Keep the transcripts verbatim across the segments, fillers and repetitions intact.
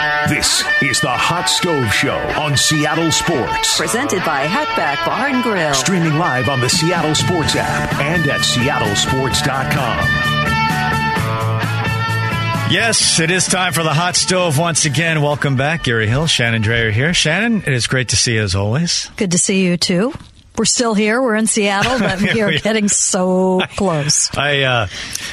This is the Hot Stove Show on Seattle Sports. Presented by Hatback Bar and Grill. Streaming live on the Seattle Sports app and at seattle sports dot com. Yes, it is time for the Hot Stove once again. Welcome back. Gary Hill, Shannon Dreyer here. Shannon, it is great to see you as always. Good to see you, too. We're still here. We're in Seattle, but we are getting so close. I uh,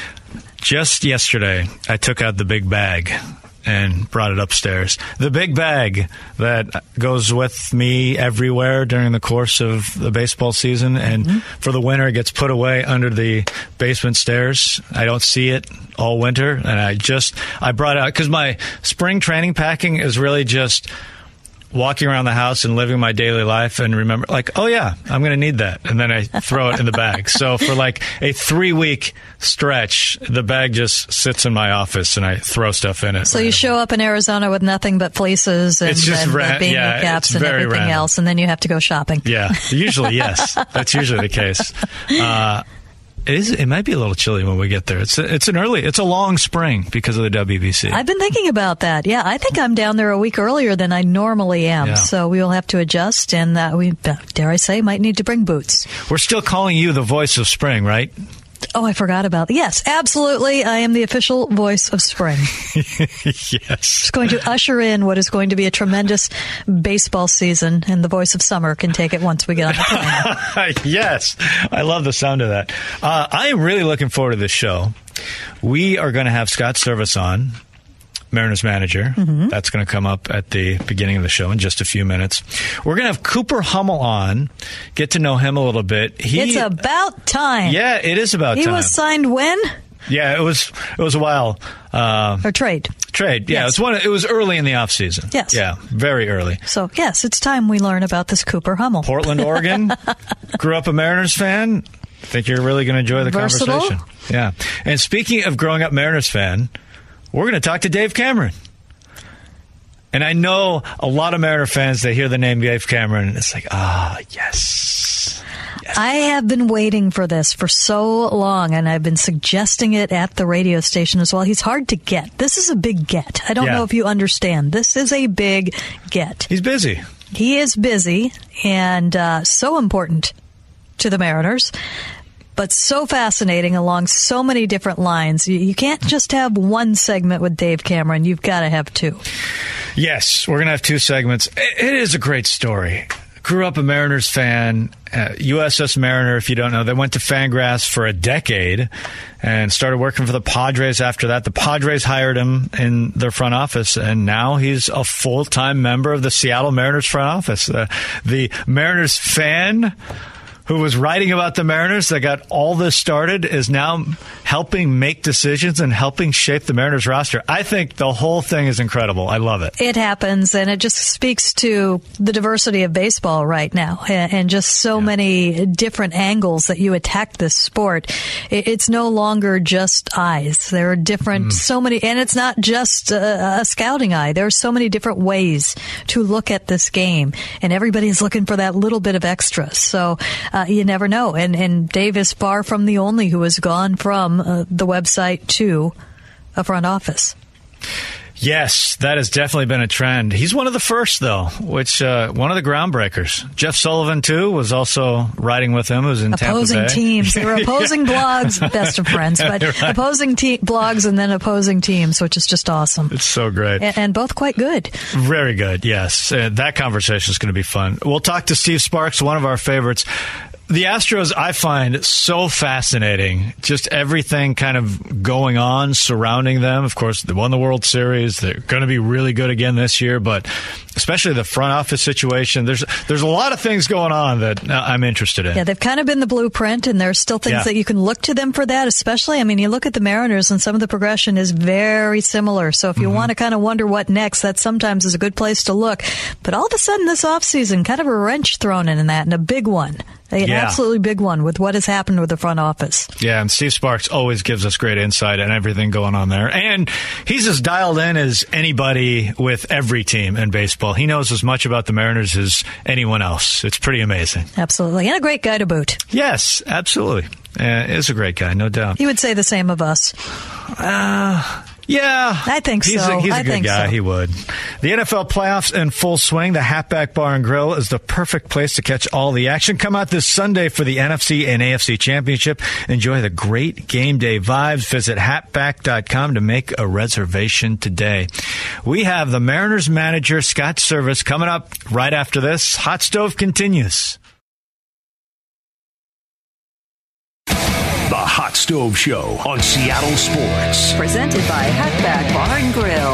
just yesterday, I took out the big bag and brought it upstairs. The big bag that goes with me everywhere during the course of the baseball season. And mm-hmm. for the winter, it gets put away under the basement stairs. I don't see it all winter. And I just, I brought it out because my spring training packing is really just walking around the house and living my daily life and remember, like, oh, yeah, I'm going to need that. And then I throw it in the bag. So for like a three-week stretch, the bag just sits in my office and I throw stuff in it. So you show up in Arizona with nothing but fleeces and, it's just and ran- beanie yeah, caps and everything random. else, and then you have to go shopping. Yeah, usually, yes. That's usually the case. Uh It is. It might be a little chilly when we get there. It's a, it's an early. It's a long spring because of the W B C. I've been thinking about that. Yeah, I think I'm down there a week earlier than I normally am. Yeah. So we will have to adjust, and uh, we, dare I say, might need to bring boots. We're still calling you the voice of spring, right? Oh, I forgot about that. Yes, absolutely. I am the official voice of spring. Yes. Just going to usher in what is going to be a tremendous baseball season, and the voice of summer can take it once we get on the plane. Yes. I love the sound of that. Uh, I am really looking forward to this show. We are going to have Scott Servais on, Mariners manager. Mm-hmm. That's going to come up at the beginning of the show in just a few minutes. We're going to have Cooper Hummel on, get to know him a little bit. He, it's about time. Yeah, it is about he time. He was signed when? Yeah, it was it was a while. Uh, or trade. Trade, yeah. Yes. It, was one, it was early in the offseason. Yes. Yeah, very early. So, yes, it's time we learn about this Cooper Hummel. Portland, Oregon. Grew up a Mariners fan. I think you're really going to enjoy the Versatile. conversation. Yeah. And speaking of growing up Mariners fan, we're going to talk to Dave Cameron. And I know a lot of Mariner fans, they hear the name Dave Cameron, and it's like, ah, oh, yes. yes. I have been waiting for this for so long, and I've been suggesting it at the radio station as well. He's hard to get. This is a big get. I don't yeah. know if you understand. This is a big get. He's busy. He is busy, and uh, so important to the Mariners. But so fascinating along so many different lines. You, you can't just have one segment with Dave Cameron. You've got to have two. Yes, we're going to have two segments. It, it is a great story. Grew up a Mariners fan, uh, U S S Mariner, if you don't know. They went to Fangraphs for a decade and started working for the Padres after that. The Padres hired him in their front office, and now he's a full-time member of the Seattle Mariners front office. Uh, the Mariners fan who was writing about the Mariners that got all this started is now helping make decisions and helping shape the Mariners roster. I think the whole thing is incredible. I love it. It happens, and it just speaks to the diversity of baseball right now and just so yeah. many different angles that you attack this sport. It's no longer just eyes. There are different, mm. so many, and it's not just a, a scouting eye. There are so many different ways to look at this game, and everybody's looking for that little bit of extra. So, uh, you never know. And, and Dave is far from the only who has gone from uh, the website to a front office. Yes, that has definitely been a trend. He's one of the first, though, which uh, one of the groundbreakers. Jeff Sullivan, too, was also riding with him. It was in opposing Tampa Bay. teams. They were opposing blogs, best of friends, but right. opposing te- blogs and then opposing teams, which is just awesome. It's so great. And, and both quite good. Very good, yes. Uh, that conversation is going to be fun. We'll talk to Steve Sparks, one of our favorites. The Astros, I find so fascinating. Just everything kind of going on surrounding them. Of course, they won the World Series. They're going to be really good again this year, but especially the front office situation. There's there's a lot of things going on that I'm interested in. Yeah, they've kind of been the blueprint, and there's still things yeah. that you can look to them for that, especially, I mean, you look at the Mariners, and some of the progression is very similar. So if you mm-hmm. want to kind of wonder what next, that sometimes is a good place to look. But all of a sudden this offseason, kind of a wrench thrown in that, and a big one. An yeah. absolutely big one with what has happened with the front office. Yeah, and Steve Sparks always gives us great insight on everything going on there. And he's as dialed in as anybody with every team in baseball. He knows as much about the Mariners as anyone else. It's pretty amazing. Absolutely. And a great guy to boot. Yes, absolutely. Uh, is a great guy, no doubt. He would say the same of us. Uh, Yeah, I think he's so. A, he's a I good think guy. So. He would. The N F L playoffs in full swing. The Hatback Bar and Grill is the perfect place to catch all the action. Come out this Sunday for the N F C and A F C Championship. Enjoy the great game day vibes. Visit hatback dot com to make a reservation today. We have the Mariners manager, Scott Servais, coming up right after this. Hot Stove continues. The Hot Stove Show on Seattle Sports. Presented by Hatback Bar and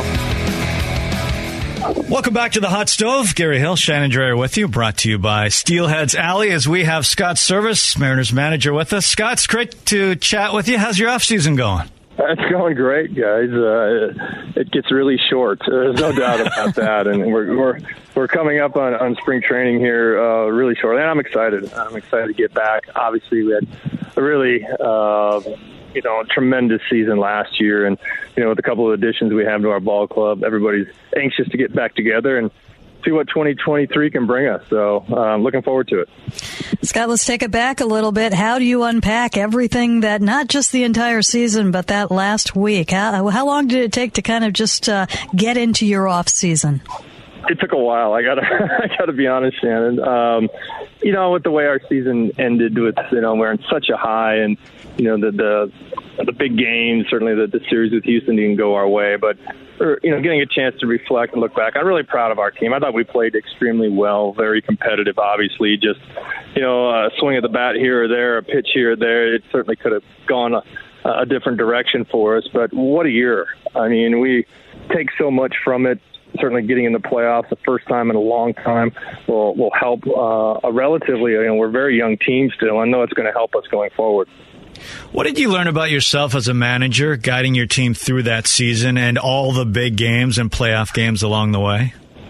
Grill. Welcome back to the Hot Stove. Gary Hill, Shannon Dreyer with you. Brought to you by Steelheads Alley as we have Scott Servais, Mariners manager, with us. Scott, it's great to chat with you. How's your offseason going? It's going great, guys. Uh, it gets really short. There's no doubt about that. And we're we're we're coming up on, on spring training here uh, really shortly. And I'm excited. I'm excited to get back. Obviously, we had a really uh, you know tremendous season last year, and you know with a couple of additions we have to our ball club, everybody's anxious to get back together and see what twenty twenty-three can bring us. So I'm uh, looking forward to it. Scott, let's take it back a little bit. How do you unpack everything that, not just the entire season, but that last week? How, how long did it take to kind of just uh, get into your off season? It took a while. I gotta, I gotta be honest, Shannon. Um, you know, with the way our season ended, with you know we're in such a high, and you know the the, the big games, certainly the, the series with Houston didn't go our way, but or, you know, getting a chance to reflect and look back, I'm really proud of our team. I thought we played extremely well, very competitive. Obviously, just you know, a swing of the bat here or there, a pitch here or there, it certainly could have gone a, a different direction for us. But what a year! I mean, we take so much from it. Certainly getting in the playoffs the first time in a long time will will help uh, a relatively, you know, we're a very young team still. I know it's going to help us going forward. What did you learn about yourself as a manager, guiding your team through that season and all the big games and playoff games along the way?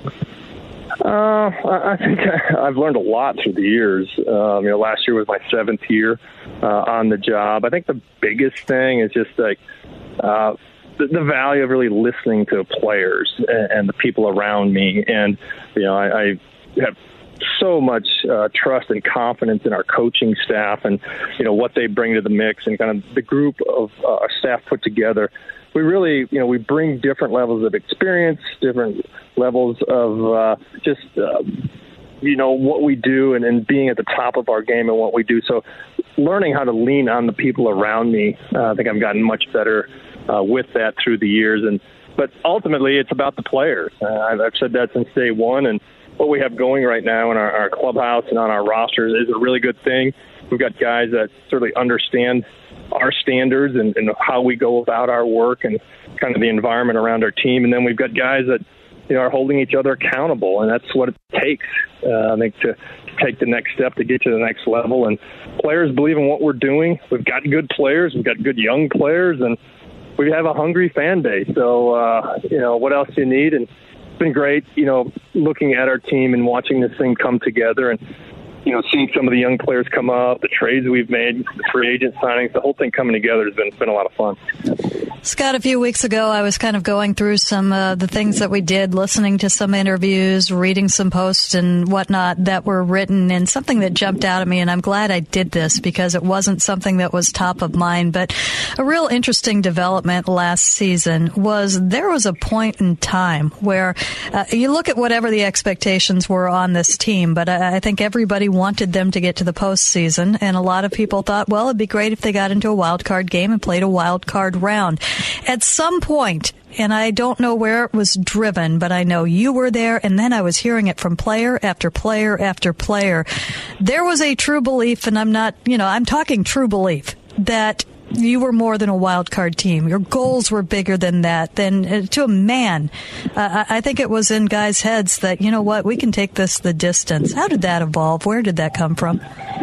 Uh, I think I've learned a lot through the years. Um, you know, last year was my seventh year uh, on the job. I think the biggest thing is just like uh, the, the value of really listening to players and, and the people around me. And, you know, I, I have so much uh, trust and confidence in our coaching staff and, you know, what they bring to the mix and kind of the group of uh, our staff put together. We really, you know, we bring different levels of experience, different levels of uh, just, uh, you know, what we do and, and being at the top of our game and what we do. So learning how to lean on the people around me, uh, I think I've gotten much better uh, with that through the years. And but ultimately, it's about the players. Uh, I've, I've said that since day one. And what we have going right now in our, our clubhouse and on our rosters is a really good thing. We've got guys that certainly understand our standards and, and how we go about our work and kind of the environment around our team. And then we've got guys that, you know, are holding each other accountable. And that's what it takes, uh, I think, to, to take the next step to get to the next level. And players believe in what we're doing. We've got good players. We've got good young players. And we have a hungry fan base. So, uh, you know, what else do you need? And it's been great, you know, looking at our team and watching this thing come together and, you know, seeing some of the young players come up, the trades we've made, the free agent signings, the whole thing coming together has been, been a lot of fun. Scott, a few weeks ago, I was kind of going through some of uh, the things that we did, listening to some interviews, reading some posts and whatnot that were written, and something that jumped out at me, and I'm glad I did this because it wasn't something that was top of mind, but a real interesting development last season was there was a point in time where uh, you look at whatever the expectations were on this team, but I, I think everybody wanted them to get to the postseason, and a lot of people thought, well, it'd be great if they got into a wild card game and played a wild card round. At some point, and I don't know where it was driven, but I know you were there, and then I was hearing it from player after player after player. There was a true belief, and I'm not, you know, I'm talking true belief, that you were more than a wild card team. Your goals were bigger than that. Then uh, to a man, uh, I think it was in guys' heads that, you know what, we can take this the distance. How did that evolve? Where did that come from?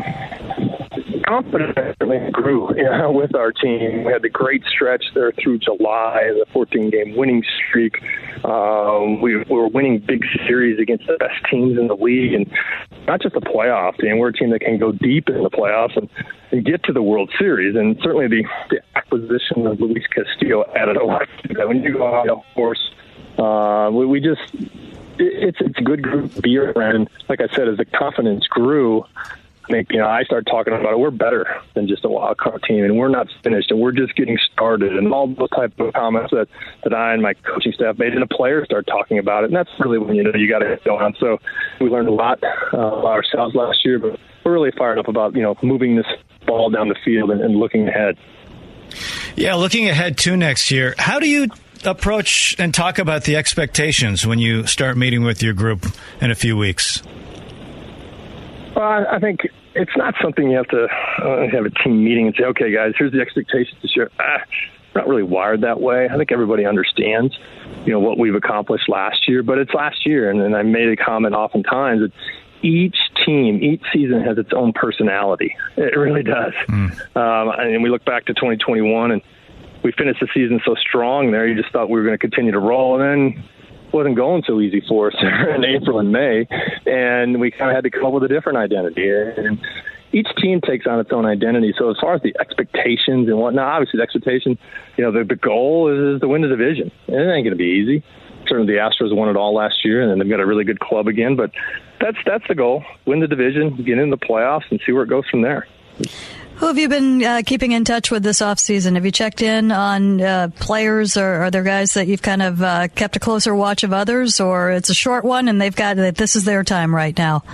Confidence certainly grew, you know, with our team. We had the great stretch there through July, the fourteen-game winning streak. Um, we, we were winning big series against the best teams in the league, and not just the playoffs. And we're a team that can go deep in the playoffs and, and get to the World Series. And certainly the, the acquisition of Luis Castillo added a lot to that. When you go out, of course, uh, we, we just it, it's it's a good group to be around. Like I said, as the confidence grew, I think, you know, I start talking about it. We're better than just a wild card team, and we're not finished, and we're just getting started. And all those type of comments that, that I and my coaching staff made, and the players start talking about it. And that's really when you know you got to go on. So we learned a lot uh, about ourselves last year, but we're really fired up about, you know, moving this ball down the field and, and looking ahead. Yeah, looking ahead to next year, how do you approach and talk about the expectations when you start meeting with your group in a few weeks? Well, I think it's not something you have to uh, have a team meeting and say, okay, guys, here's the expectations this year. Ah, we're not really wired that way. I think everybody understands, you know, what we've accomplished last year, but it's last year. And, and I made a comment oftentimes that each team, each season has its own personality. It really does. Mm. Um, and we look back to twenty twenty-one, and we finished the season so strong there, you just thought we were going to continue to roll. And then wasn't going so easy for us in April and May, and we kind of had to come up with a different identity. And each team takes on its own identity. So as far as the expectations and whatnot, obviously the expectation, you know, the, the goal is, is to win the division. And it ain't going to be easy. Certainly the Astros won it all last year, and then they've got a really good club again. But that's that's the goal: win the division, get in the playoffs, and see where it goes from there. Who have you been uh, keeping in touch with this offseason? Have you checked in on uh, players, or are there guys that you've kind of uh, kept a closer watch of others, or it's a short one and they've got this is their time right now?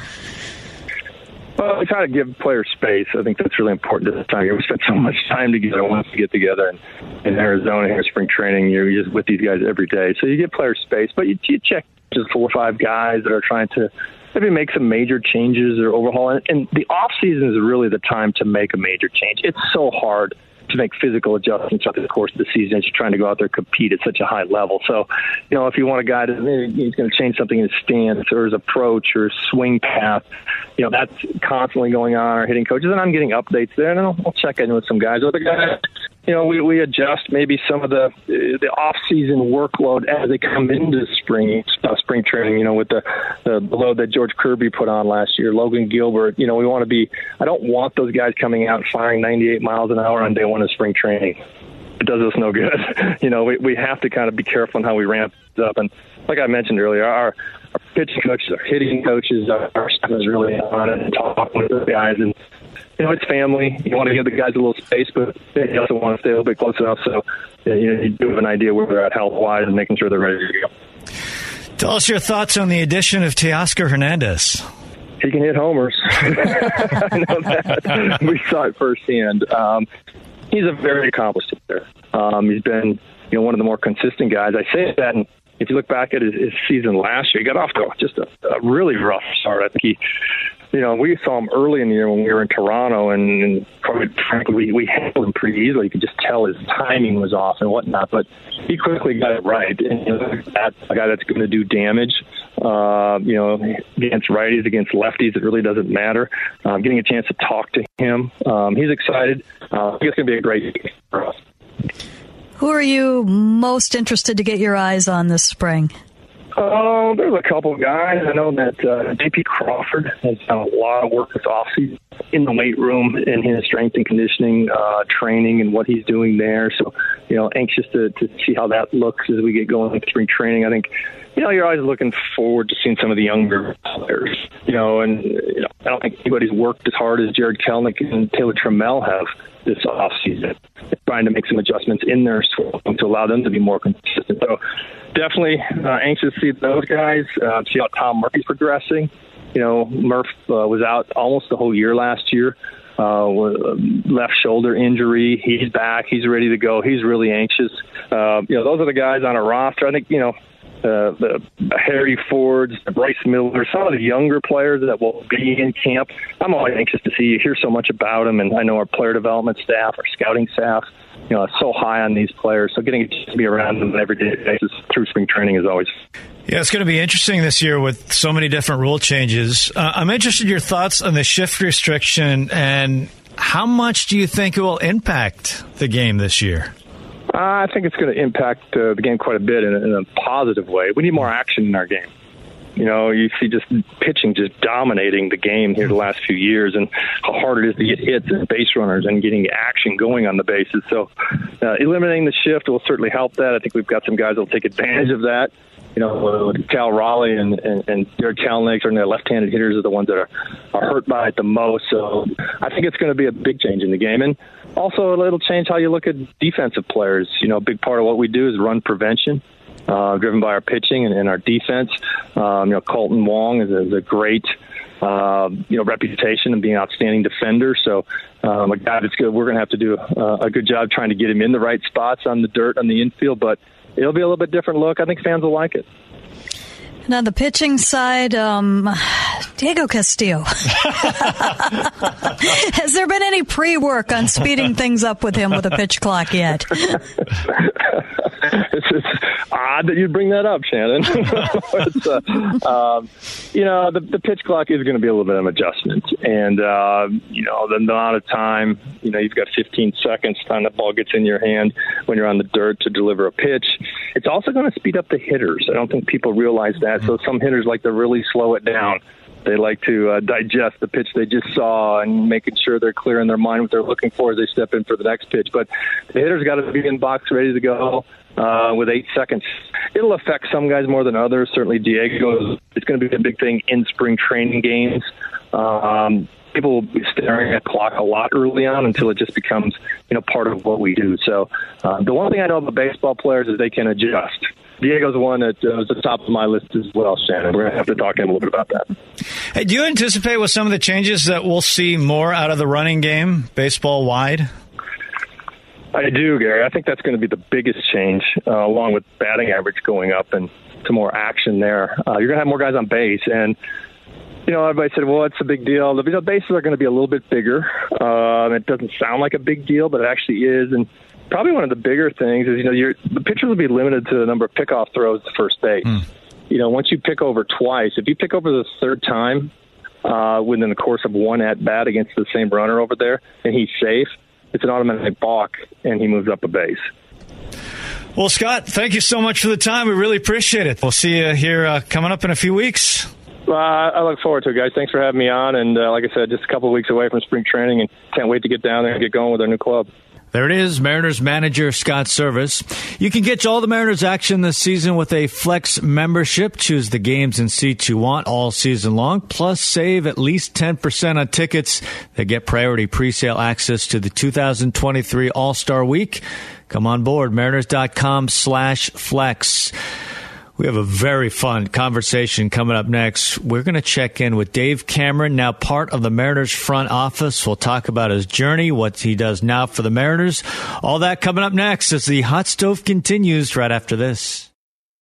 Well, we try to give players space. I think that's really important at this time. We spend so much time together once we get together in, in Arizona here, spring training. You're just with these guys every day. So you give players space, but you, you check just four or five guys that are trying to maybe make some major changes or overhaul. And, and the off season is really the time to make a major change. It's so hard to make physical adjustments throughout the course of the season as you're trying to go out there and compete at such a high level. So, you know, if you want a guy to, he's going to change something in his stance or his approach or his swing path, you know, that's constantly going on. Our hitting coaches, and I'm getting updates there, and I'll, I'll check in with some guys. Other guys, you know, we, we adjust maybe some of the the off-season workload as they come into spring uh, spring training, you know, with the, the load that George Kirby put on last year, Logan Gilbert. You know, we want to be – I don't want those guys coming out and firing ninety-eight miles an hour on day one of spring training. It does us no good. You know, we, we have to kind of be careful on how we ramp it up. And like I mentioned earlier, our, our pitching coaches, our hitting coaches, our, our staff is really on it and talking with the guys. And, you know, it's family. You want to give the guys a little space, but you also want to stay a little bit close enough so you know, you do have an idea where they're at health-wise and making sure they're ready to go. Tell us your thoughts on the addition of Teoscar Hernandez. He can hit homers. I know that. We saw it firsthand. Um, he's a very accomplished hitter. Um, he's been, you know, one of the more consistent guys. I say that, and if you look back at his, his season last year, he got off to just a, a really rough start. I think he, you know, we saw him early in the year when we were in Toronto, and, and quite frankly, we, we handled him pretty easily. You could just tell his timing was off and whatnot, but he quickly got it right. And you know, that's a guy that's going to do damage, uh, you know, against righties, against lefties. It really doesn't matter. Um, getting a chance to talk to him, um, he's excited. Uh, I think it's going to be a great game for us. Who are you most interested to get your eyes on this spring? Oh, uh, there's a couple of guys. I know that uh, J P Crawford has done a lot of work this offseason in the weight room in his strength and conditioning uh, training and what he's doing there. So, you know, anxious to, to see how that looks as we get going with spring training. I think, you know, you're always looking forward to seeing some of the younger players, you know, and you know, I don't think anybody's worked as hard as Jared Kelenic and Taylor Trammell have this offseason, trying to make some adjustments in their swing to allow them to be more consistent. So definitely uh, anxious to see those guys, uh, see how Tom Murphy's progressing. You know, Murph uh, was out almost the whole year last year, uh, with a left shoulder injury. He's back. He's ready to go. He's really anxious. Uh, you know, those are the guys on a roster. I think, you know, Uh, the Harry Fords, the Bryce Miller, some of the younger players that will be in camp. I'm always anxious to see. You hear so much about them, and I know our player development staff, our scouting staff, you know, is so high on these players. So getting to be around them on an everyday basis through spring training is always. Yeah, it's going to be interesting this year with so many different rule changes. Uh, I'm interested in your thoughts on the shift restriction and how much do you think it will impact the game this year? Uh, I think it's going to impact uh, the game quite a bit in a, in a positive way. We need more action in our game. You know, you see just pitching just dominating the game here the last few years, and how hard it is to get hits and base runners and getting action going on the bases. So uh, eliminating the shift will certainly help that. I think we've got some guys that will take advantage of that. you know, Cal Raleigh and, and, and Derek Kalnick and their left-handed hitters are the ones that are, are hurt by it the most. So I think it's going to be a big change in the game. And also it'll change how you look at defensive players. You know, a big part of what we do is run prevention, uh, driven by our pitching and, and our defense. Um, you know, Colton Wong is a, is a great Uh, you know, reputation of being an outstanding defender. So, um, a guy that's good, we're going to have to do uh, a good job trying to get him in the right spots on the dirt, on the infield, but it'll be a little bit different look. I think fans will like it. Now, the pitching side, um, Diego Castillo. Has there been any pre-work on speeding things up with him with a pitch clock yet? It's, it's odd that you'd bring that up, Shannon. it's, uh, um, you know, the, the pitch clock is going to be a little bit of an adjustment. And, uh, you know, the amount of time, you know, you've got fifteen seconds time the ball gets in your hand when you're on the dirt to deliver a pitch. It's also going to speed up the hitters. I don't think people realize that. So some hitters like to really slow it down. They like to uh, digest the pitch they just saw and making sure they're clear in their mind what they're looking for as they step in for the next pitch. But the hitter's got to be in box ready to go uh, with eight seconds. It'll affect some guys more than others. Certainly Diego, it's going to be a big thing in spring training games. Um, people will be staring at the clock a lot early on until it just becomes, you know, part of what we do. So uh, the one thing I know about baseball players is they can adjust. Diego's one that uh, was at the top of my list as well, Shannon. We're going to have to talk to him a little bit about that. Hey, do you anticipate with some of the changes that we'll see more out of the running game, baseball-wide? I do, Gary. I think that's going to be the biggest change, uh, along with batting average going up and some more action there. Uh, you're going to have more guys on base. And, you know, everybody said, well, it's a big deal. The you know, bases are going to be a little bit bigger. Uh, it doesn't sound like a big deal, but it actually is. And probably one of the bigger things is, you know, you're, the pitchers will be limited to the number of pickoff throws to first base. Mm. You know, once you pick over twice, if you pick over the third time uh, within the course of one at-bat against the same runner over there, and he's safe, it's an automatic balk, and he moves up a base. Well, Scott, thank you so much for the time. We really appreciate it. We'll see you here uh, coming up in a few weeks. Uh, I look forward to it, guys. Thanks for having me on. And uh, like I said, just a couple of weeks away from spring training, and can't wait to get down there and get going with our new club. There it is, Mariners manager Scott Servais. You can get all the Mariners action this season with a Flex membership. Choose the games and seats you want all season long, plus save at least ten percent on tickets that get priority presale access to the two thousand twenty-three All-Star Week. Come on board, mariners.com slash flex. We have a very fun conversation coming up next. We're going to check in with Dave Cameron, now part of the Mariners front office. We'll talk about his journey, what he does now for the Mariners. All that coming up next as the Hot Stove continues right after this.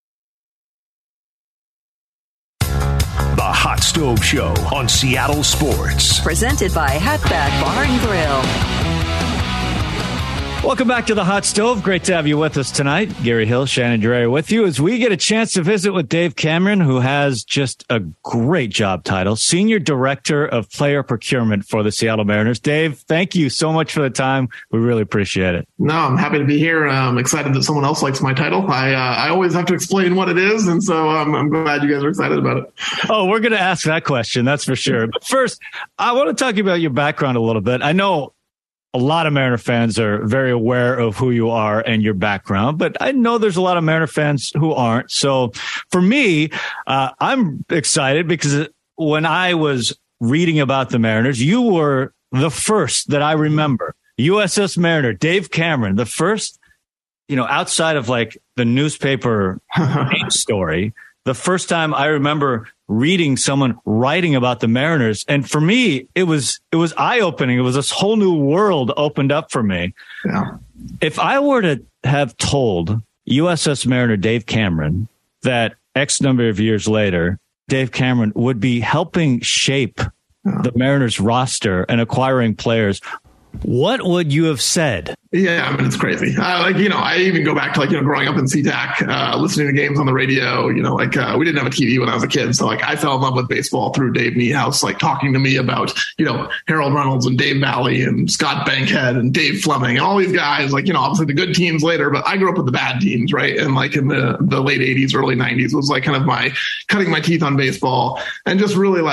The Hot Stove Show on Seattle Sports. Presented by Hatback Bar and Grill. Welcome back to the Hot Stove. Great to have you with us tonight. Gary Hill, Shannon Duryea with you as we get a chance to visit with Dave Cameron, who has just a great job title, Senior Director of Player Procurement for the Seattle Mariners. Dave, thank you so much for the time. We really appreciate it. No, I'm happy to be here. I'm excited that someone else likes my title. I uh, I always have to explain what it is, and so um, I'm glad you guys are excited about it. Oh, we're going to ask that question, that's for sure. But first, I want to talk about your background a little bit. I know a lot of Mariner fans are very aware of who you are and your background, but I know there's a lot of Mariner fans who aren't. So for me, uh, I'm excited because when I was reading about the Mariners, you were the first that I remember. U S S Mariner, Dave Cameron, the first, you know, outside of like the newspaper story, the first time I remember reading someone writing about the Mariners. And for me, it was it was eye-opening. It was this whole new world opened up for me. Yeah. If I were to have told U S S Mariner Dave Cameron that X number of years later, Dave Cameron would be helping shape yeah. the Mariners roster and acquiring players, what would you have said? Yeah, I mean, it's crazy. Uh, like, you know, I even go back to like, you know, growing up in SeaTac, uh, listening to games on the radio, you know, like uh, we didn't have a T V when I was a kid. So like I fell in love with baseball through Dave Niehaus, like talking to me about, you know, Harold Reynolds and Dave Valley and Scott Bankhead and Dave Fleming and all these guys, like, you know, obviously the good teams later, but I grew up with the bad teams, right? And like in the, the late eighties, early nineties was like kind of my cutting my teeth on baseball and just really like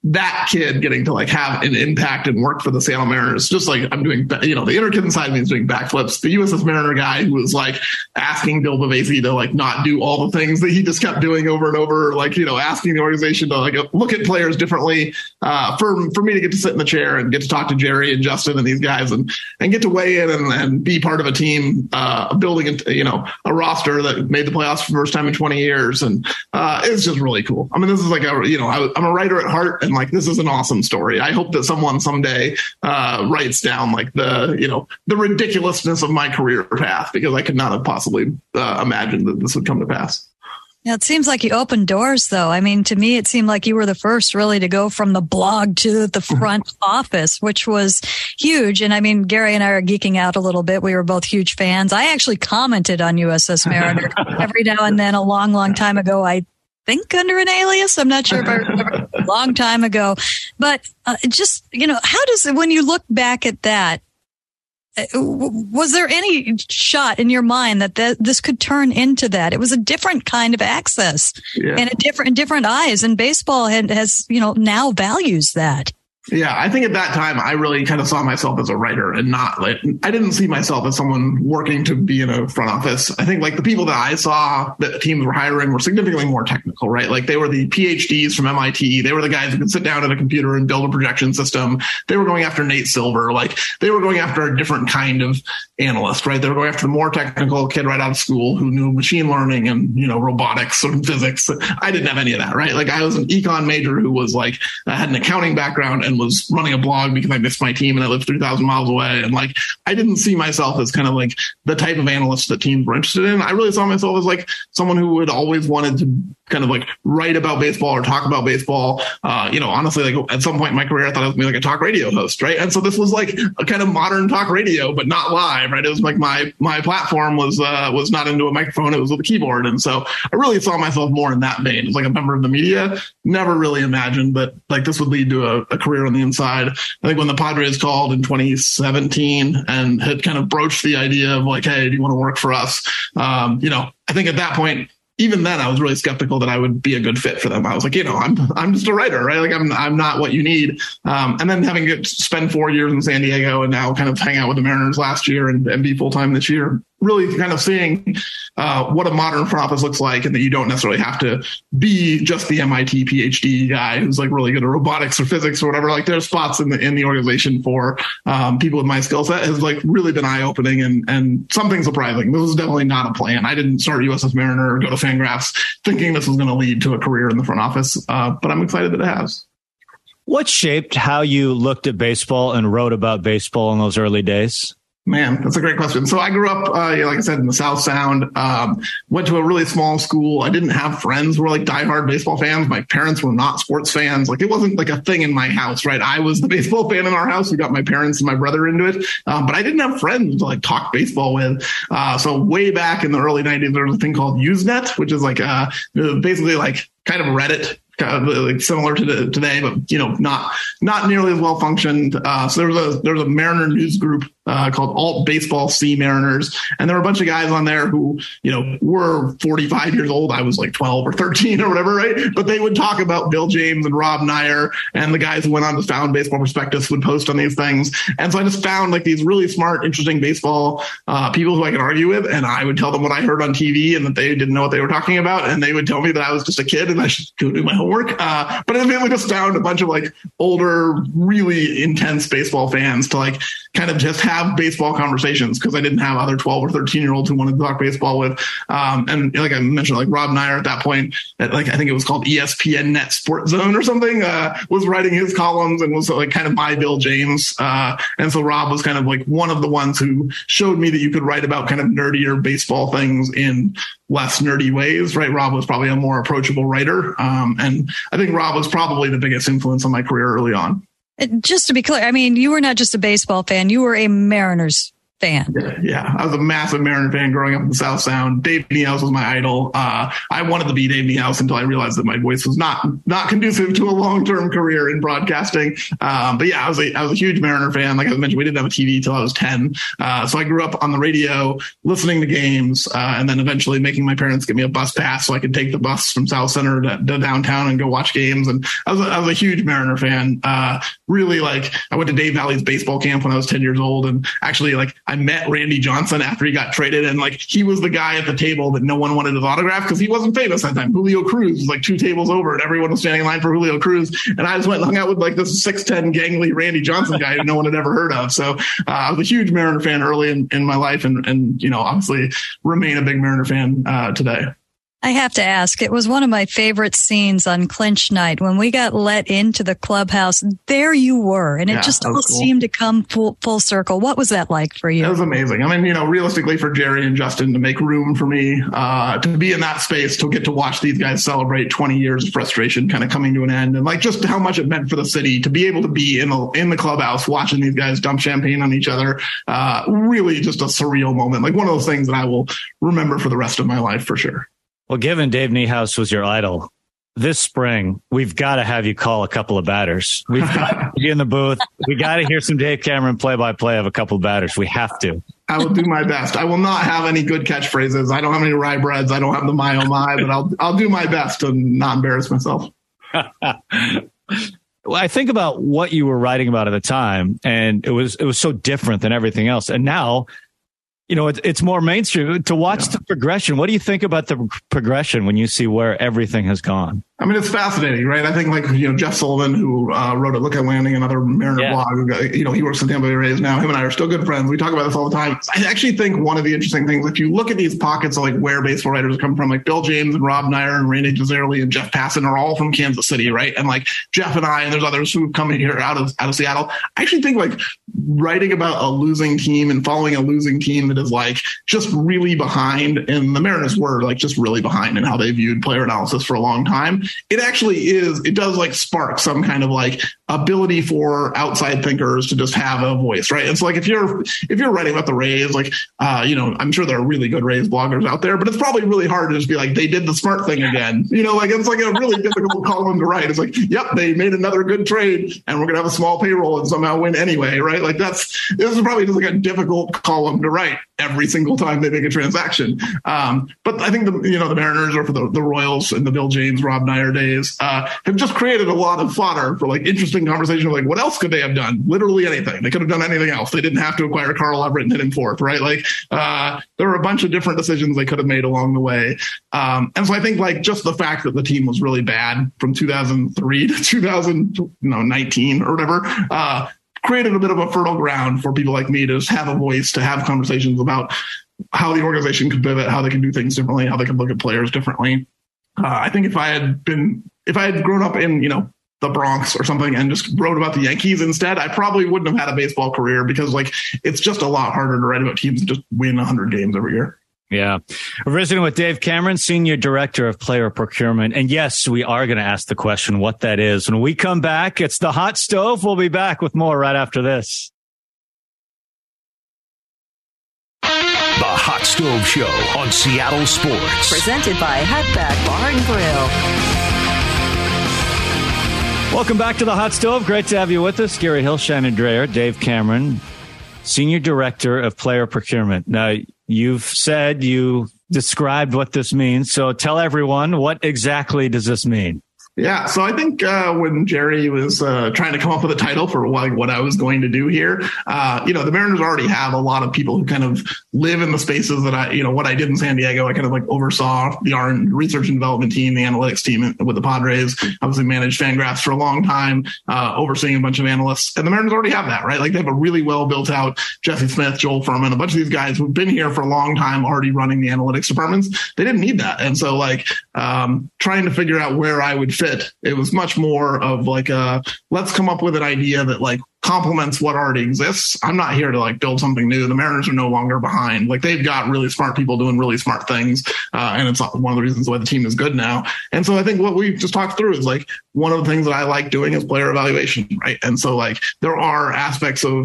that kid getting to like have an impact and work for the Seattle Mariners, just like I'm doing, you know, the inner kid inside me is doing backflips. The U S S Mariner guy who was like asking Bill Bavasi to like not do all the things that he just kept doing over and over, like, you know, asking the organization to like look at players differently. Uh, for for me to get to sit in the chair and get to talk to Jerry and Justin and these guys and and get to weigh in and, and be part of a team, uh, building a, you know, a roster that made the playoffs for the first time in twenty years, and uh, it's just really cool. I mean, this is like a, you know, I, I'm a writer at heart, and like this is an awesome story. I hope that someone someday uh, writes down like the, you know, the ridiculousness of my career path, because I could not have possibly uh, imagined that this would come to pass. Yeah, it seems like you opened doors, though. I mean, to me, it seemed like you were the first really to go from the blog to the front office, which was huge. And I mean, Gary and I are geeking out a little bit. We were both huge fans. I actually commented on U S S Mariner every now and then a long, long time ago. I think under an alias. I'm not sure if I remember a long time ago. But uh, just, you know, how does, when you look back at that, was there any shot in your mind that th- this could turn into that? It was a different kind of access yeah. and a different, different eyes, and baseball had, has, you know, now values that. Yeah, I think at that time I really kind of saw myself as a writer and not like, I didn't see myself as someone working to be in a front office. I think like the people that I saw that teams were hiring were significantly more technical, right? Like they were the P H Ds from M I T. They were the guys who could sit down at a computer and build a projection system. They were going after Nate Silver. Like they were going after a different kind of analyst, right? They were going after the more technical kid right out of school who knew machine learning and, you know, robotics and physics. I didn't have any of that, right? Like I was an econ major who was like, I had an accounting background and was running a blog because I missed my team and I lived three thousand miles away. And like, I didn't see myself as kind of like the type of analyst that teams were interested in. I really saw myself as like someone who had always wanted to kind of like write about baseball or talk about baseball. Uh, you know, honestly, like at some point in my career, I thought I was going to be like a talk radio host, right? And so this was like a kind of modern talk radio, but not live, right? It was like my, my platform was, uh, was not into a microphone. It was with a keyboard. And so I really saw myself more in that vein as like a member of the media. Never really imagined that like this would lead to a, a career on the inside. I think when the Padres called in twenty seventeen and had kind of broached the idea of like, hey, do you want to work for us? Um, you know, I think at that point, even then I was really skeptical that I would be a good fit for them. I was like, you know, I'm, I'm just a writer, right? Like I'm, I'm not what you need. Um, and then having to spend four years in San Diego and now kind of hang out with the Mariners last year and, and be full time this year, really kind of seeing uh, what a modern front office looks like, and that you don't necessarily have to be just the M I T P H D guy who's like really good at robotics or physics or whatever. Like there's spots in the in the organization for um, people with my skill set has like really been eye opening and and something surprising. This was definitely not a plan. I didn't start U S S Mariner or go to Fangraphs thinking this was going to lead to a career in the front office, uh, but I'm excited that it has. What shaped how you looked at baseball and wrote about baseball in those early days? Man, that's a great question. So I grew up, uh, like I said, in the South Sound, um, went to a really small school. I didn't have friends who were like diehard baseball fans. My parents were not sports fans. Like it wasn't like a thing in my house, right? I was the baseball fan in our house. We got my parents and my brother into it. Um, but I didn't have friends to like talk baseball with. Uh, so way back in the early nineties, there was a thing called Usenet, which is like, uh, basically like kind of Reddit. Kind of like similar to the, today, but you know, not not nearly as well functioned. Uh, so there was a there was a Mariner news group uh, called Alt Baseball C Mariners, and there were a bunch of guys on there who you know were forty-five years old. I was like twelve or thirteen or whatever, right? But they would talk about Bill James and Rob Neyer, and the guys who went on to found Baseball Prospectus would post on these things. And so I just found like these really smart, interesting baseball uh, people who I could argue with, and I would tell them what I heard on T V and that they didn't know what they were talking about, and they would tell me that I was just a kid and I should go do my homework. Uh, but I mainly just found a bunch of like older, really intense baseball fans to like kind of just have baseball conversations because I didn't have other twelve or thirteen year olds who wanted to talk baseball with. Um, and like I mentioned, like Rob Neyer at that point, at like I think it was called E S P N Net Sports Zone or something, uh, was writing his columns and was like kind of my Bill James. Uh, and so Rob was kind of like one of the ones who showed me that you could write about kind of nerdier baseball things in less nerdy ways, right? Rob was probably a more approachable writer. Um, and I think Rob was probably the biggest influence on my career early on. Just to be clear, I mean, you were not just a baseball fan, you were a Mariners fan. Yeah, yeah, I was a massive Mariner fan growing up in the South Sound. Dave Niehaus was my idol. Uh, I wanted to be Dave Niehaus until I realized that my voice was not not conducive to a long-term career in broadcasting. Um, but yeah, I was a I was a huge Mariner fan. Like I mentioned, we didn't have a T V till I was ten, uh, so I grew up on the radio, listening to games, uh, and then eventually making my parents give me a bus pass so I could take the bus from South Center to, to downtown and go watch games. And I was a, I was a huge Mariner fan. Uh, really, like I went to Dave Valley's baseball camp when I was ten years old, and actually, like I met Randy Johnson after he got traded, and like he was the guy at the table that no one wanted his autograph because he wasn't famous at that time. Julio Cruz was like two tables over, and everyone was standing in line for Julio Cruz. And I just went and hung out with like this six ten gangly Randy Johnson guy who no one had ever heard of. So uh, I was a huge Mariner fan early in, in my life, and and you know obviously remain a big Mariner fan uh, today. I have to ask, it was one of my favorite scenes on clinch night when we got let into the clubhouse. There you were, and it Yeah, just that all was cool. seemed to come full, full circle. What was that like for you? It was amazing. I mean, you know, realistically for Jerry and Justin to make room for me, uh, to be in that space, to get to watch these guys celebrate twenty years of frustration kind of coming to an end, and like just how much it meant for the city to be able to be in the, in the clubhouse watching these guys dump champagne on each other. Uh, really just a surreal moment. Like one of those things that I will remember for the rest of my life for sure. Well, given Dave Niehaus was your idol, this spring, we've got to have you call a couple of batters. We've got to be in the booth. We got to hear some Dave Cameron play-by-play of a couple of batters. We have to. I will do my best. I will not have any good catchphrases. I don't have any rye breads. I don't have the my oh my, but I'll I'll do my best to not embarrass myself. Well, I think about what you were writing about at the time, and it was it was so different than everything else. And now, you know, it, it's more mainstream. To watch yeah. the progression, what do you think about the progression when you see where everything has gone? I mean, it's fascinating, right? I think like, you know, Jeff Sullivan, who uh, wrote at Look at Landing, another Mariner yeah. blog, you know, he works at Tampa Bay Rays now. Him and I are still good friends. We talk about this all the time. I actually think one of the interesting things, if you look at these pockets of like where baseball writers come from, like Bill James and Rob Nair and Randy Gisarelli and Jeff Passan are all from Kansas City, right? And like Jeff and I, and there's others who come in here out of, out of Seattle. I actually think like writing about a losing team and following a losing team that is like just really behind, and the Mariners were like just really behind in how they viewed player analysis for a long time. It actually is, it does like spark some kind of like ability for outside thinkers to just have a voice, right? It's like if you're if you're writing about the Rays, like uh, you know, I'm sure there are really good Rays bloggers out there, but it's probably really hard to just be like, they did the smart thing again. You know, like it's like a really difficult column to write. It's like, yep, they made another good trade and we're gonna have a small payroll and somehow win anyway, right? Like that's this is probably just like a difficult column to write every single time they make a transaction. Um, but I think the you know the Mariners or for the, the Royals in the Bill James, Rob Nair days uh, have just created a lot of fodder for like interesting conversation of like what else could they have done? Literally anything. They could have done anything else. They didn't have to acquire Carl Everett and hit him fourth, right? Like uh, there were a bunch of different decisions they could have made along the way. Um, and so I think like just the fact that the team was really bad from two thousand three to two thousand nineteen or whatever, uh, created a bit of a fertile ground for people like me to just have a voice, to have conversations about how the organization could pivot, how they can do things differently, how they can look at players differently. Uh, I think if I had been, if I had grown up in, you know, the Bronx or something and just wrote about the Yankees instead, I probably wouldn't have had a baseball career because like it's just a lot harder to write about teams that just win one hundred games every year. Yeah. We're visiting with Dave Cameron, Senior Director of Player Procurement. And yes, we are going to ask the question what that is. When we come back, it's the Hot Stove. We'll be back with more right after this. The Hot Stove Show on Seattle Sports. Presented by Hatback Bar and Grill. Welcome back to the Hot Stove. Great to have you with us. Gary Hilshine Dreher, Dave Cameron, Senior Director of Player Procurement. Now, you've said you described what this means. So tell everyone, what exactly does this mean? Yeah, so I think uh, when Jerry was uh, trying to come up with a title for what, what I was going to do here, uh, you know, the Mariners already have a lot of people who kind of live in the spaces that I, you know, what I did in San Diego, I kind of like oversaw the R and research and development team, the analytics team with the Padres, obviously managed Fangraphs for a long time, uh, overseeing a bunch of analysts. And the Mariners already have that, right? Like they have a really well built out Jesse Smith, Joel Furman, a bunch of these guys who've been here for a long time already running the analytics departments. They didn't need that. And so like um, trying to figure out where I would fit, it was much more of like a, let's come up with an idea that like complements what already exists. I'm not here to like build something new. The Mariners are no longer behind. Like they've got really smart people doing really smart things. Uh, and it's one of the reasons why the team is good now. And so I think what we just talked through is like one of the things that I like doing is player evaluation, right? And so like there are aspects of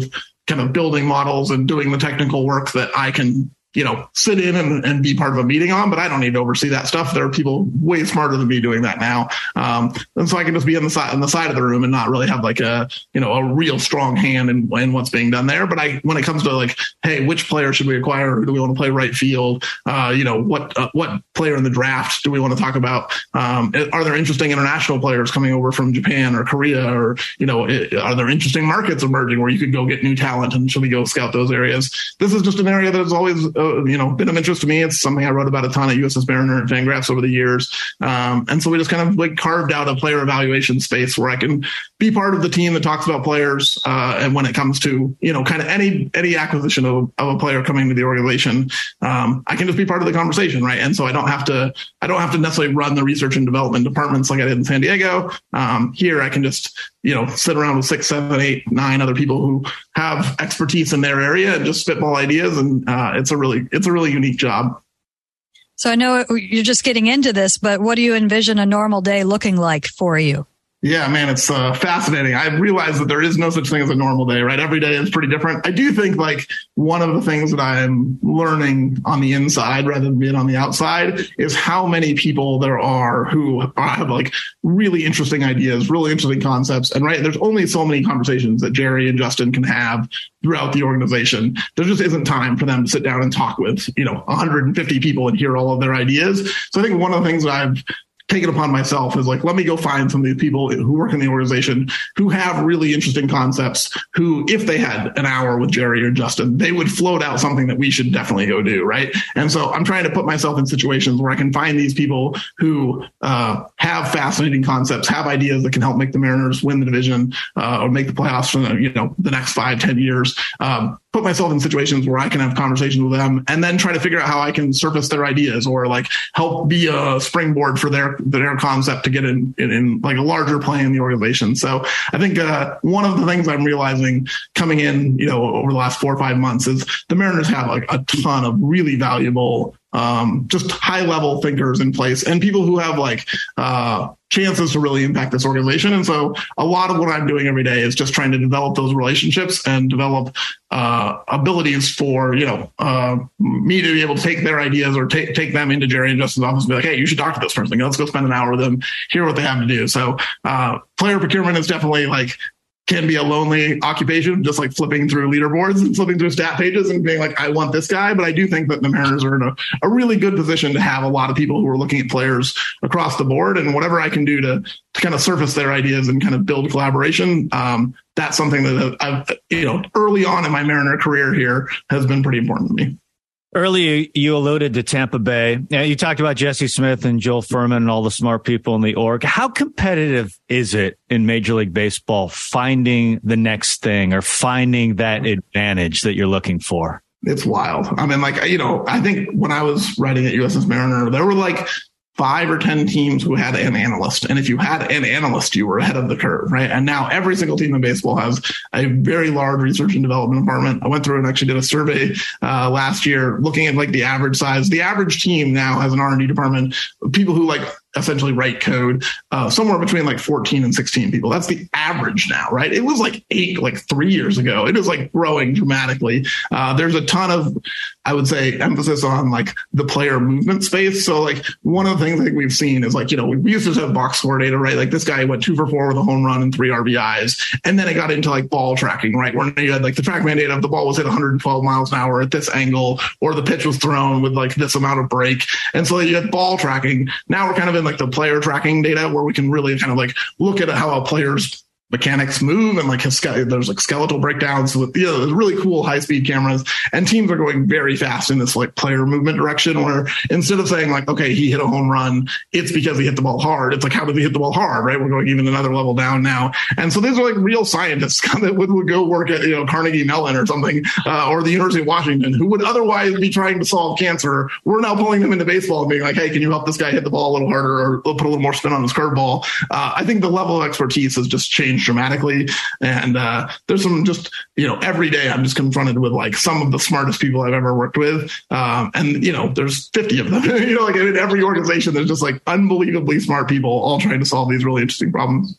kind of building models and doing the technical work that I can, you know, sit in and, and be part of a meeting on, but I don't need to oversee that stuff. There are people way smarter than me doing that now. Um, and so I can just be on the side, on the side of the room and not really have like a, you know, a real strong hand in, in what's being done there. But I, when it comes to like, hey, which player should we acquire? Who do we want to play right field? Uh, you know, what, uh, what player in the draft do we want to talk about? Um, are there interesting international players coming over from Japan or Korea, or, you know, are there interesting markets emerging where you could go get new talent, and should we go scout those areas? This is just an area that is always, Uh, you know, been of interest to me. It's something I wrote about a ton at U S S Mariner and Fangraphs over the years. Um, and so we just kind of like carved out a player evaluation space where I can be part of the team that talks about players. Uh, and when it comes to, you know, kind of any, any acquisition of, of a player coming to the organization, um, I can just be part of the conversation. Right. And so I don't have to, I don't have to necessarily run the research and development departments like I did in San Diego. Um, here I can just, you know, sit around with six, seven, eight, nine other people who have expertise in their area and just spitball ideas. And uh, it's a really, it's a really unique job. So I know you're just getting into this, but what do you envision a normal day looking like for you? Yeah, man, it's uh, fascinating. I realize that there is no such thing as a normal day, right? Every day is pretty different. I do think like one of the things that I'm learning on the inside rather than being on the outside is how many people there are who have like really interesting ideas, really interesting concepts. And right, there's only so many conversations that Jerry and Justin can have throughout the organization. There just isn't time for them to sit down and talk with, you know, one hundred fifty people and hear all of their ideas. So I think one of the things that I've taken upon myself is like, let me go find some of these people who work in the organization who have really interesting concepts, who, if they had an hour with Jerry or Justin, they would float out something that we should definitely go do. Right. And so I'm trying to put myself in situations where I can find these people who uh, have fascinating concepts, have ideas that can help make the Mariners win the division uh, or make the playoffs for, you know, the next five, ten years. Um, put myself in situations where I can have conversations with them and then try to figure out how I can surface their ideas or like help be a springboard for their, their concept to get in, in, in like a larger play in the organization. So I think uh, one of the things I'm realizing coming in, you know, over the last four or five months is the Mariners have like a ton of really valuable, um, just high level thinkers in place and people who have like, uh, chances to really impact this organization. And so a lot of what I'm doing every day is just trying to develop those relationships and develop uh, abilities for, you know, uh, me to be able to take their ideas or take take them into Jerry and Justin's office and be like, hey, you should talk to this person. Let's go spend an hour with them, hear what they have to do. So uh, player procurement is definitely like, can be a lonely occupation, just like flipping through leaderboards and flipping through stat pages and being like, I want this guy. But I do think that the Mariners are in a, a really good position to have a lot of people who are looking at players across the board, and whatever I can do to, to kind of surface their ideas and kind of build collaboration. Um, that's something that I've, you know, early on in my Mariner career here has been pretty important to me. Earlier, you alluded to Tampa Bay. You talked about Jesse Smith and Joel Furman and all the smart people in the org. How competitive is it in Major League Baseball finding the next thing or finding that advantage that you're looking for? It's wild. I mean, like, you know, I think when I was writing at U S S Mariner, there were like five or ten teams who had an analyst. And if you had an analyst, you were ahead of the curve, right? And now every single team in baseball has a very large research and development department. I went through and actually did a survey uh, last year looking at like the average size. The average team now has an R and D department, people who like essentially write code, uh, somewhere between like fourteen and sixteen people. That's the average now, right? It was like eight, like three years ago. It is like growing dramatically. Uh, there's a ton of, I would say, emphasis on like the player movement space. So like one of the things I think we've seen is like, you know, we used to have box score data, right? Like this guy went two for four with a home run and three R B Is. And then it got into like ball tracking, right? Where you had like the TrackMan data of the ball was hit one hundred twelve miles an hour at this angle, or the pitch was thrown with like this amount of break. And so you had ball tracking. Now we're kind of in like the player tracking data where we can really kind of like look at how a player's mechanics move and like his, there's like skeletal breakdowns with, you know, there's really cool high speed cameras, and teams are going very fast in this like player movement direction where instead of saying like, okay, he hit a home run, it's because he hit the ball hard. It's like, how did he hit the ball hard? Right. We're going even another level down now. And so these are like real scientists that would, would go work at, you know, Carnegie Mellon or something, uh, or the University of Washington, who would otherwise be trying to solve cancer. We're now pulling them into baseball and being like, hey, can you help this guy hit the ball a little harder or put a little more spin on his curveball? Uh, I think the level of expertise has just changed dramatically. And uh, there's some just, you know, every day I'm just confronted with like some of the smartest people I've ever worked with. Um, and, you know, there's fifty of them, you know, like in every organization, there's just like unbelievably smart people all trying to solve these really interesting problems.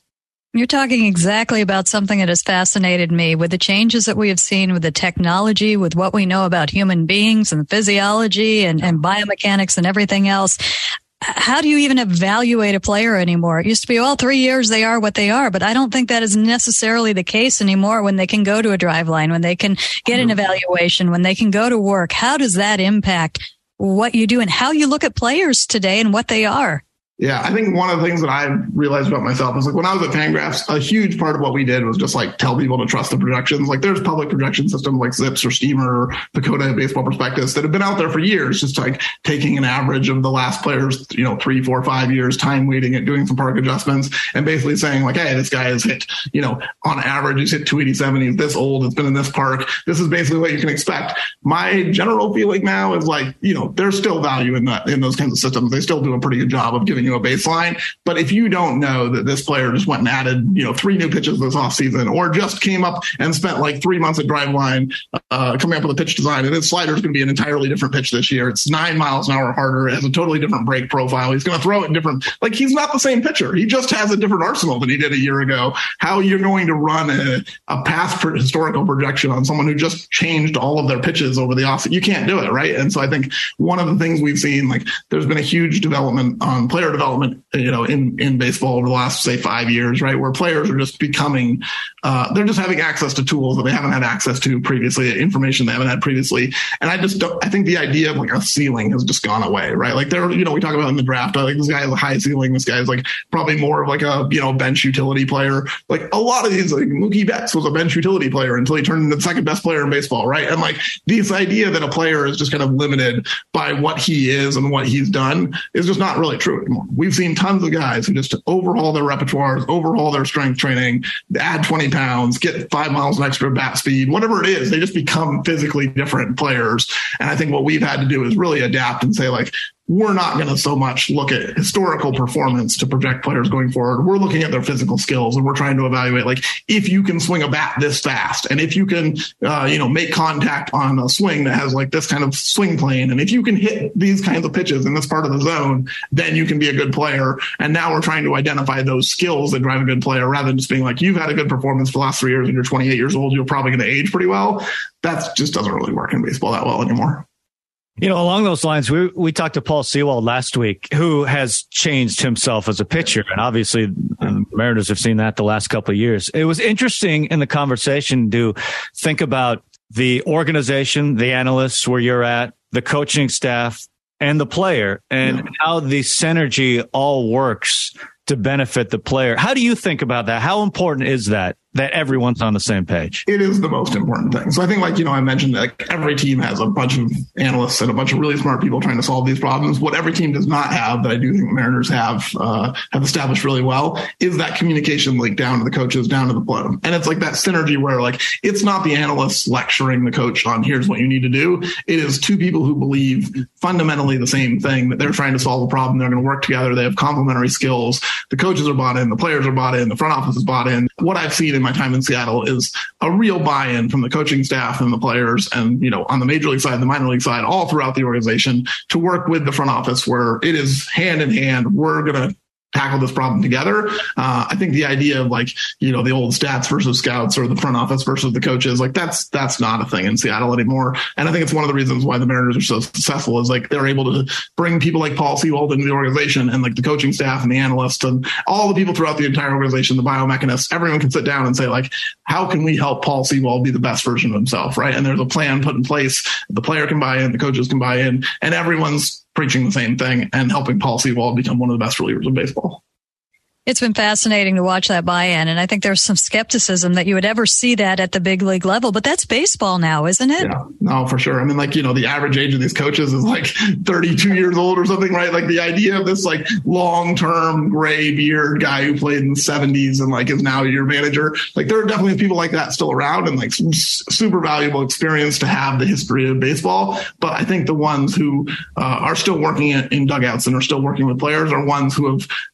You're talking exactly about something that has fascinated me with the changes that we have seen with the technology, with what we know about human beings and physiology and, and biomechanics and everything else. How do you even evaluate a player anymore? It used to be, well, three years they are what they are, but I don't think that is necessarily the case anymore when they can go to a drive line, when they can get an evaluation, when they can go to work. How does that impact what you do and how you look at players today and what they are? Yeah, I think one of the things that I realized about myself is like when I was at Fangraphs, a huge part of what we did was just like tell people to trust the projections. Like there's public projection systems like Zips or Steamer or Dakota Baseball Prospectus that have been out there for years, just like taking an average of the last players, you know, three, four, five years, time weighting it, doing some park adjustments, and basically saying like, hey, this guy has hit, you know, on average, he's hit two eighty-seven. He's this old. It's been in this park. This is basically what you can expect. My general feeling now is like, you know, there's still value in that, in those kinds of systems. They still do a pretty good job of giving you a baseline. But if you don't know that this player just went and added, you know, three new pitches this offseason or just came up and spent like three months at Driveline uh, coming up with a pitch design, and his slider is going to be an entirely different pitch this year. It's nine miles an hour harder. It has a totally different break profile. He's going to throw it different. Like he's not the same pitcher. He just has a different arsenal than he did a year ago. How you're going to run a, a past historical projection on someone who just changed all of their pitches over the offseason? You can't do it, right? And so I think one of the things we've seen, like there's been a huge development on player development, you know, in, in baseball over the last, say, five years, right, where players are just becoming, uh, they're just having access to tools that they haven't had access to previously, information they haven't had previously. And I just don't, I think the idea of like a ceiling has just gone away, right? Like there, you know, we talk about in the draft, like this guy has a high ceiling. This guy is like probably more of like a, you know, bench utility player. Like a lot of these, like Mookie Betts was a bench utility player until he turned into the second best player in baseball, right? And like this idea that a player is just kind of limited by what he is and what he's done is just not really true anymore. We've seen tons of guys who just overhaul their repertoires, overhaul their strength training, add twenty pounds, get five miles an extra bat speed, whatever it is. They just become physically different players. And I think what we've had to do is really adapt and say, like, we're not going to so much look at historical performance to project players going forward. We're looking at their physical skills, and we're trying to evaluate, like, if you can swing a bat this fast, and if you can, uh, you know, make contact on a swing that has like this kind of swing plane, and if you can hit these kinds of pitches in this part of the zone, then you can be a good player. And now we're trying to identify those skills that drive a good player, rather than just being like, you've had a good performance for the last three years and you're twenty-eight years old, you're probably going to age pretty well. That just doesn't really work in baseball that well anymore. You know, along those lines, we we talked to Paul Sewald last week, who has changed himself as a pitcher. And obviously, the Mariners have seen that the last couple of years. It was interesting in the conversation to think about the organization, the analysts where you're at, the coaching staff, and the player, and yeah. how the synergy all works to benefit the player. How do you think about that? How important is that, that everyone's on the same page? It is the most important thing. So I think, like, you know, I mentioned that like, every team has a bunch of analysts and a bunch of really smart people trying to solve these problems. What every team does not have, that I do think the Mariners have, uh, have established really well, is that communication link down to the coaches, down to the player. And it's like that synergy where, like, it's not the analysts lecturing the coach on here's what you need to do. It is two people who believe fundamentally the same thing, that they're trying to solve a problem. They're going to work together. They have complementary skills. The coaches are bought in. The players are bought in. The front office is bought in. What I've seen in my time in Seattle is a real buy-in from the coaching staff and the players, and, you know, on the major league side, the minor league side, all throughout the organization, to work with the front office, where it is hand in hand. We're going to tackle this problem together. Uh, I think the idea of, like, you know, the old stats versus scouts, or the front office versus the coaches, like that's, that's not a thing in Seattle anymore. And I think it's one of the reasons why the Mariners are so successful, is like they're able to bring people like Paul Sewald into the organization, and like the coaching staff and the analysts and all the people throughout the entire organization, the biomechanists, everyone can sit down and say, like, how can we help Paul Sewald be the best version of himself? Right. And there's a plan put in place. The player can buy in, the coaches can buy in, and everyone's preaching the same thing and helping Paul Sewald become one of the best relievers of baseball. It's been fascinating to watch that buy-in, and I think there's some skepticism that you would ever see that at the big league level, but that's baseball now, isn't it? Yeah, no, for sure. I mean, like, you know, the average age of these coaches is like thirty-two years old or something, right? Like the idea of this like long-term gray beard guy who played in the seventies and like is now your manager. Like there are definitely people like that still around, and like some super valuable experience to have the history of baseball. But I think the ones who uh, are still working in, in dugouts and are still working with players are ones who have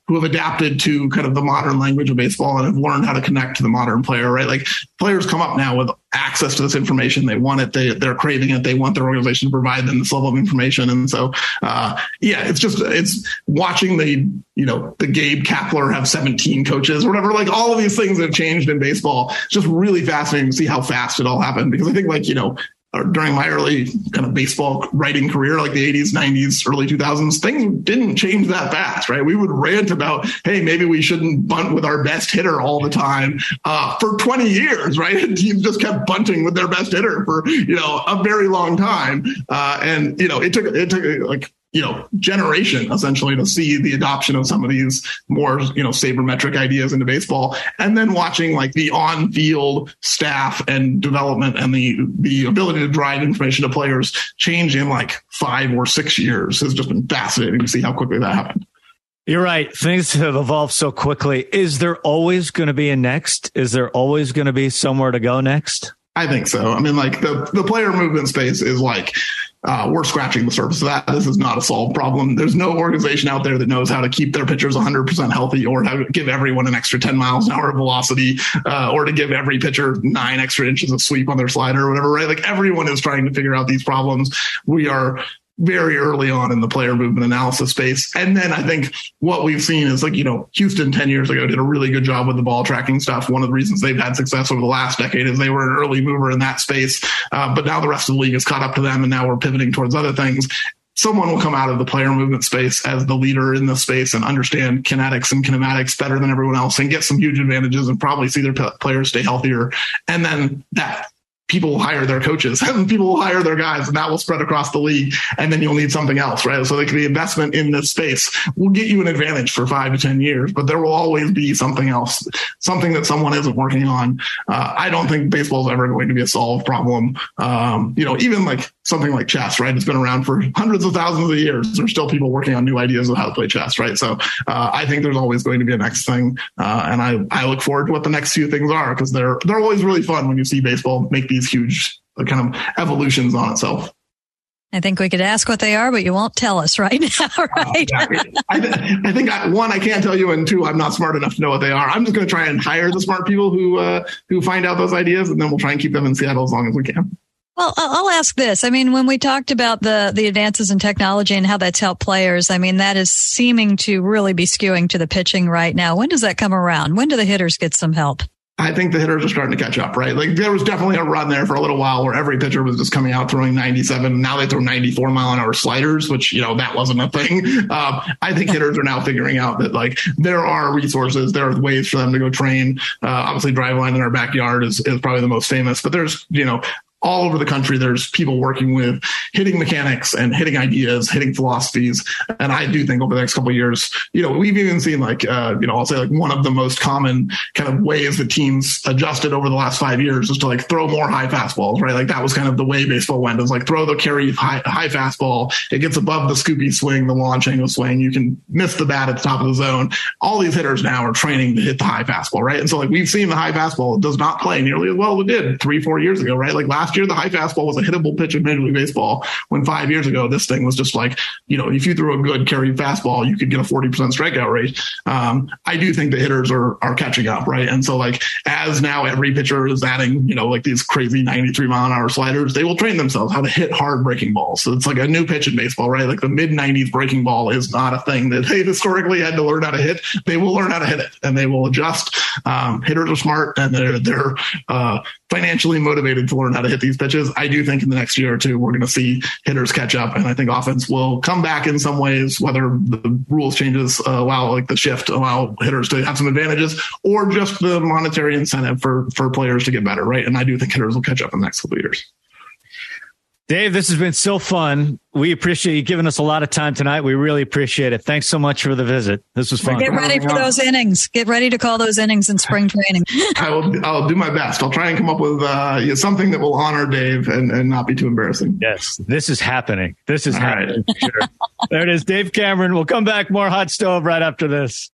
who have adapted to kind of the modern language of baseball and have learned how to connect to the modern player, right? Like players come up now with access to this information. They want it. They, they're craving it. They want their organization to provide them this level of information. And so, uh, yeah, it's just, it's watching the, you know, the Gabe Kapler have seventeen coaches or whatever, like all of these things have changed in baseball. It's just really fascinating to see how fast it all happened. Because I think like, you know, during my early kind of baseball writing career, like the eighties, nineties, early two thousands, things didn't change that fast, right? We would rant about, hey, maybe we shouldn't bunt with our best hitter all the time uh, for twenty years, right? And teams just kept bunting with their best hitter for, you know, a very long time. Uh, and, you know, it took, it took like, you know, generation essentially to see the adoption of some of these more, you know, sabermetric ideas into baseball. And then watching like the on-field staff and development and the, the ability to drive information to players change in like five or six years has just been fascinating to see how quickly that happened. You're right. Things have evolved so quickly. Is there always going to be a next? Is there always going to be somewhere to go next? I think so. I mean, like the, the player movement space is like, uh, we're scratching the surface of that. This is not a solved problem. There's no organization out there that knows how to keep their pitchers one hundred percent healthy or how to give everyone an extra ten miles an hour of velocity, uh, or to give every pitcher nine extra inches of sweep on their slider or whatever, right? Like everyone is trying to figure out these problems. We are very early on in the player movement analysis space. And then I think what we've seen is like, you know, Houston ten years ago did a really good job with the ball tracking stuff. One of the reasons they've had success over the last decade is they were an early mover in that space. Uh, but now the rest of the league has caught up to them and now we're pivoting towards other things. Someone will come out of the player movement space as the leader in the space and understand kinetics and kinematics better than everyone else and get some huge advantages and probably see their p- players stay healthier. And then that people will hire their coaches and people will hire their guys and that will spread across the league. And then you'll need something else, right? So like the investment in this space will get you an advantage for five to ten years, but there will always be something else, something that someone isn't working on. Uh, I don't think baseball is ever going to be a solved problem. Um, you know, even like something like chess, right? It's been around for hundreds of thousands of years. There's still people working on new ideas of how to play chess, right? So uh, I think there's always going to be a next thing. Uh, and I, I look forward to what the next few things are because they're, they're always really fun when you see baseball make these huge kind of evolutions on itself. I think we could ask what they are, but you won't tell us right now, right? Uh, yeah. I, th- I think, I, one, I can't tell you, and two, I'm not smart enough to know what they are. I'm just going to try and hire the smart people who uh, who find out those ideas, and then we'll try and keep them in Seattle as long as we can. Well, I'll ask this. I mean, when we talked about the, the advances in technology and how that's helped players, I mean, that is seeming to really be skewing to the pitching right now. When does that come around? When do the hitters get some help? I think the hitters are starting to catch up, right? Like there was definitely a run there for a little while where every pitcher was just coming out throwing ninety-seven. Now they throw ninety-four mile an hour sliders, which, you know, that wasn't a thing. Uh, I think hitters are now figuring out that like there are resources, there are ways for them to go train. Uh, obviously Driveline in our backyard is, is probably the most famous, but there's, you know, all over the country, there's people working with hitting mechanics and hitting ideas, hitting philosophies. And I do think over the next couple of years, you know, we've even seen like, uh, you know, I'll say like one of the most common kind of ways that teams adjusted over the last five years is to like throw more high fastballs, right? Like that was kind of the way baseball went, is like throw the carry high, high fastball. It gets above the scoopy swing, the launch angle swing. You can miss the bat at the top of the zone. All these hitters now are training to hit the high fastball, right? And so like we've seen the high fastball does not play nearly as well as it did three, four years ago, right? Like last year, the high fastball was a hittable pitch in Major League Baseball, when five years ago, this thing was just like, you know, if you threw a good carried fastball, you could get a forty percent strikeout rate. Um, I do think the hitters are are catching up, right? And so like, as now every pitcher is adding, you know, like these crazy ninety-three mile an hour sliders, they will train themselves how to hit hard breaking balls. So it's like a new pitch in baseball, right? Like the mid nineties breaking ball is not a thing that they historically had to learn how to hit. They will learn how to hit it and they will adjust. Um, hitters are smart and they're, they're, uh, financially motivated to learn how to hit these pitches. I do think in the next year or two, we're going to see hitters catch up. And I think offense will come back in some ways, whether the rules changes uh, allow like the shift, allow hitters to have some advantages, or just the monetary incentive for, for players to get better. Right. And I do think hitters will catch up in the next couple of years. Dave, this has been so fun. We appreciate you giving us a lot of time tonight. We really appreciate it. Thanks so much for the visit. This was fun. Get ready for those innings. Get ready to call those innings in spring training. I will. I'll do my best. I'll try and come up with uh, something that will honor Dave and, and not be too embarrassing. Yes, this is happening. This is All happening. Right. For sure. There it is, Dave Cameron. We'll come back. More Hot Stove right after this.